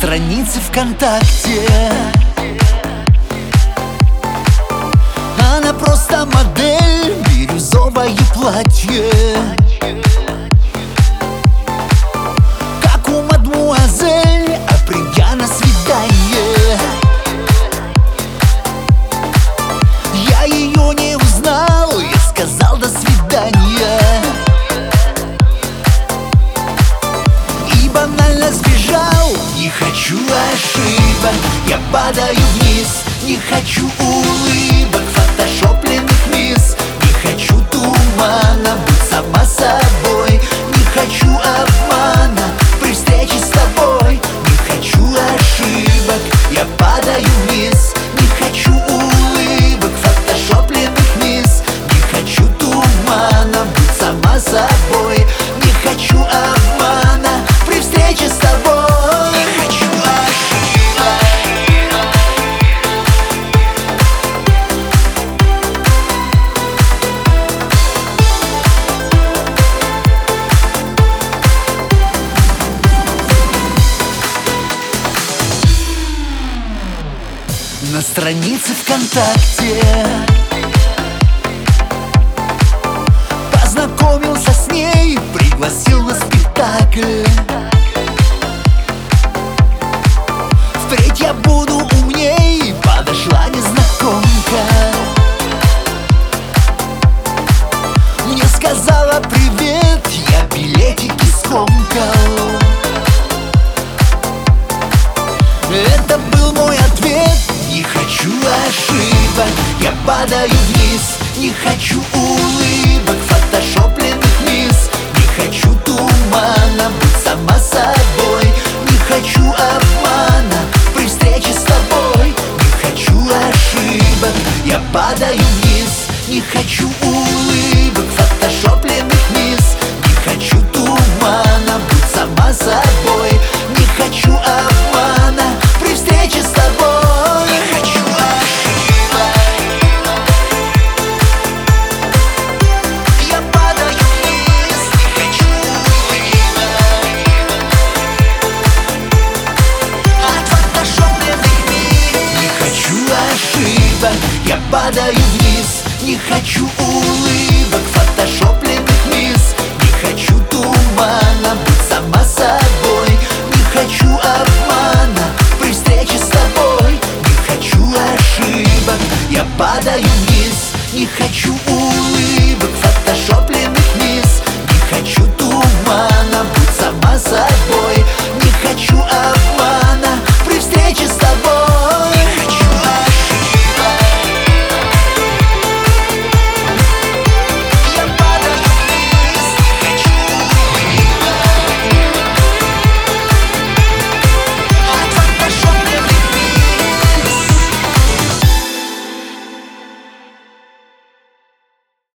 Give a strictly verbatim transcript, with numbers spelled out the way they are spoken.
странице ВКонтакте. Она просто модель, бирюзовое платье, как у мадмуазель, а придя на свидание, я ее не узнал, я сказал до свидания и банально сбежал. Не хочу ошибок, я падаю вниз. Не хочу улыбок, фотошопленных мисс. Не хочу тумана, быть сама собой. Не хочу обмана при встрече с тобой. Не хочу ошибок, я падаю вниз. Не хочу улыбок, фотошопленных мисс. Не хочу тумана, быть сама собой. Не хочу обмана при встрече с тобой. На странице ВКонтакте познакомился с ней, пригласил на спектакль. Впредь я буду умней, подошла незнакомка. Мне сказала привет, я билетики скомкал. Это был мой ответ. Не хочу ошибок, я падаю вниз. Не хочу улыбок, фотошопленных мисс. Не хочу тумана, быть сама собой. Не хочу обмана при встрече с тобой. Не хочу ошибок, я падаю вниз. Не хочу улыбок, фотошопленных мисс. Не хочу тумана, быть сама собой. Не хочу обмана при встрече с тобой. Я падаю вниз. Не хочу улыбок, фотошопленных мисс. Не хочу тумана, быть сама собой. Не хочу обмана при встрече с тобой. Не хочу ошибок, я падаю вниз. Не хочу улыбок, фотошопленных мисс. Не хочу тумана.